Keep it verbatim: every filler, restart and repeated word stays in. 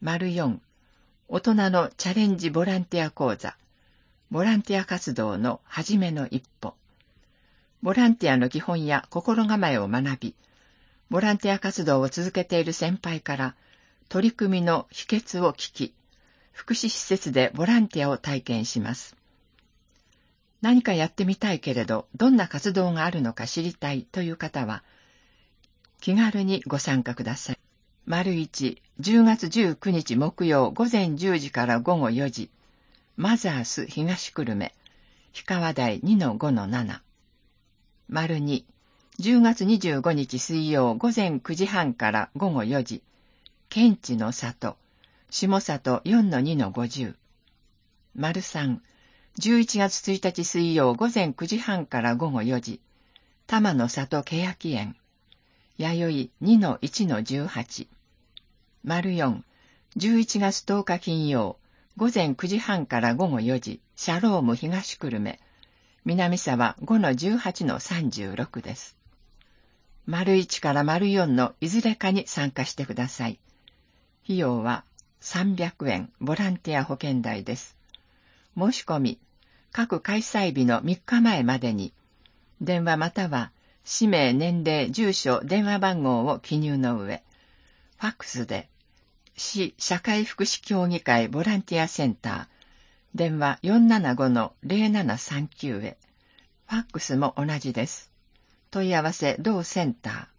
よん、大人のチャレンジボランティア講座、ボランティア活動の初めの一歩。ボランティアの基本や心構えを学び、ボランティア活動を続けている先輩から取り組みの秘訣を聞き、福祉施設でボランティアを体験します。何かやってみたいけれど、どんな活動があるのか知りたいという方は、気軽にご参加ください。丸いち、じゅうがつじゅうくにち木曜午前じゅうじから午後よじ、マザース東久留米、氷川台 にのごのなな。丸に、じゅうがつにじゅうごにち水曜午前くじはんから午後よじ、県知の里、下里 よんのにのごじゅう。丸さん、じゅういちがつついたち水曜午前くじはんから午後よじ、玉の里けやき園、弥生 にのいちのじゅうはち。丸よん、じゅういちがつとおか金曜、午前くじはんから午後よじ、シャローム東久留米、南沢 ごのじゅうはちのさんじゅうろくです。丸いちから丸よんのいずれかに参加してください。費用はさんびゃくえん、ボランティア保険代です。申し込み、各開催日のみっかまえまでに、電話または氏名、年齢、住所、電話番号を記入の上、ファックスで、市社会福祉協議会ボランティアセンター、電話 よんななごのぜろななさんきゅう へ、ファックスも同じです。問い合わせ同センター